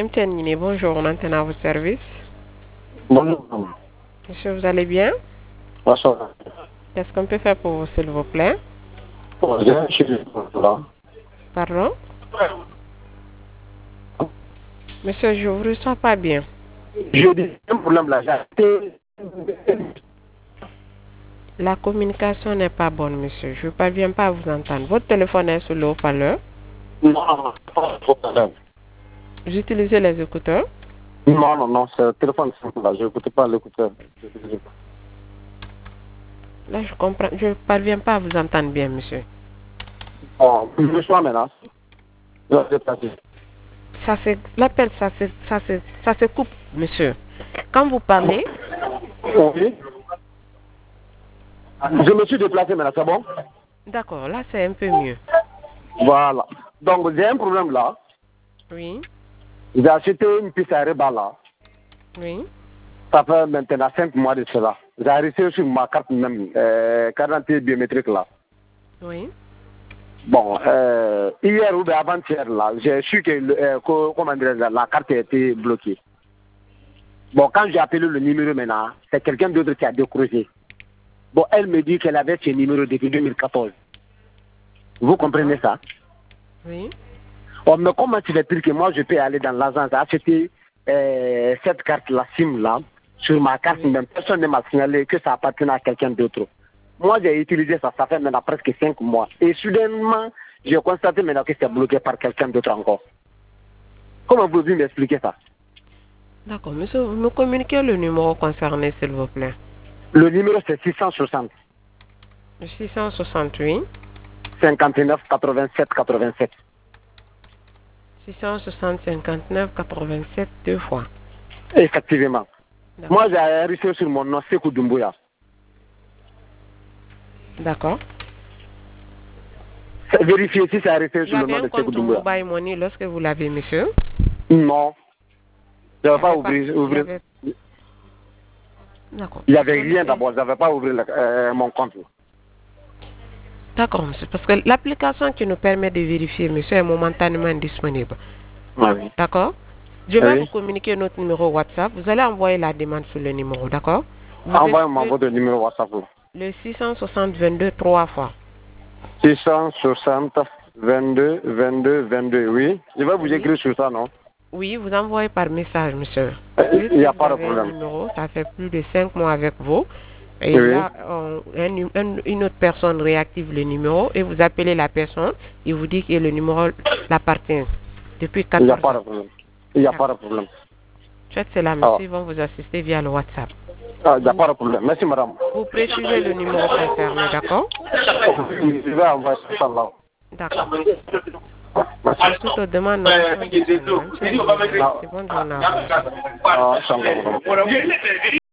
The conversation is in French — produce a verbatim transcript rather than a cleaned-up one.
M T N Guinée, bonjour, on antenne à votre service. Bonjour. Monsieur, vous allez bien? Bonsoir. Qu'est-ce qu'on peut faire pour vous, s'il vous plaît? Bon, je suis là. Pardon? Monsieur, je ne vous reçois pas bien. Je dis un problème là. J'ai La communication n'est pas bonne, monsieur. Je ne parviens pas à vous entendre. Votre téléphone est sur le haut-parleur. Non, non, pas de problème. Vous utilisez les écouteurs? Non, non, non, c'est le téléphone simple là. Je n'écoute pas l'écouteur. Là, je comprends. Je ne parviens pas à vous entendre bien, monsieur. Bon, je me sois maintenant. Je vais déplacer. Ça se, l'appel, ça se, ça se, ça se coupe, monsieur. Quand vous parlez, Oui. Je me suis déplacé maintenant, c'est bon? d'accord, là, c'est un peu mieux. Voilà. Donc, j'ai un problème là. Oui, J'ai acheté une piste à Reba là. oui, Ça fait maintenant cinq mois de cela. J'ai reçu sur ma carte même, euh, carte d'identité biométrique là. oui. Bon, euh, hier ou avant-hier, là, j'ai su que, euh, que comment dire, la carte a été bloquée. Bon, quand j'ai appelé le numéro maintenant, c'est quelqu'un d'autre qui a décroché. Bon, elle me dit qu'elle avait ce numéro depuis deux mille quatorze. Vous comprenez ça? Oui. Bon, mais comment tu veux dire que moi, je peux aller dans l'agence acheter euh, cette carte-là, SIM-là, sur ma carte, oui. Même personne ne m'a signalé que ça appartenait à quelqu'un d'autre. Moi, j'ai utilisé ça, ça fait maintenant presque cinq mois. Et soudainement, j'ai constaté maintenant que c'est bloqué par quelqu'un d'autre encore. Comment vous pouvez m'expliquer ça? D'accord, monsieur, vous me communiquez le numéro concerné, s'il vous plaît. Le numéro, c'est six cent soixante. six cent soixante-huit. cinquante-neuf quatre-vingt-sept quatre-vingt-sept. six cent soixante, cinquante-neuf, quatre-vingt-sept, deux fois. Effectivement. Moi, j'ai reçu sur mon nom, Sekou Doumbouya. D'accord. Vérifiez si ça a resté sur le nom de Sekou Doumbouya. Vous avez un compte Mobile Money lorsque vous l'avez, monsieur? Non. Je n'avais pas ouvert. ouvrir. Avait... D'accord. Il n'y avait rien d'abord. Je n'avais pas ouvert euh, mon compte. D'accord, monsieur. Parce que l'application qui nous permet de vérifier, monsieur, est momentanément disponible. Ah oui. D'accord. Je vais oui. vous communiquer notre numéro WhatsApp. Vous allez envoyer la demande sur le numéro, d'accord? Envoyez-moi votre numéro WhatsApp. Le six cent soixante vingt-deux trois fois. six cent soixante vingt-deux vingt-deux vingt-deux, oui. Je vais vous oui. écrire sur ça, non? Oui, vous envoyez par message, monsieur. Il n'y a pas de problème. Un numéro, ça fait plus de cinq mois avec vous. Et oui. là, on, un, un, une autre personne réactive le numéro et vous appelez la personne. Il vous dit que le numéro l'appartient depuis quatre ans. Il n'y a pas de problème. Il n'y a pas de problème. Faites cela, monsieur. Ils vont vous assister via le WhatsApp. Ah, il n'y a pas de problème. Merci, madame. Vous précisez le numéro concerné, d'accord? Je vais envoyer ça là. D'accord. Tout aux demandes. C'est bon journée.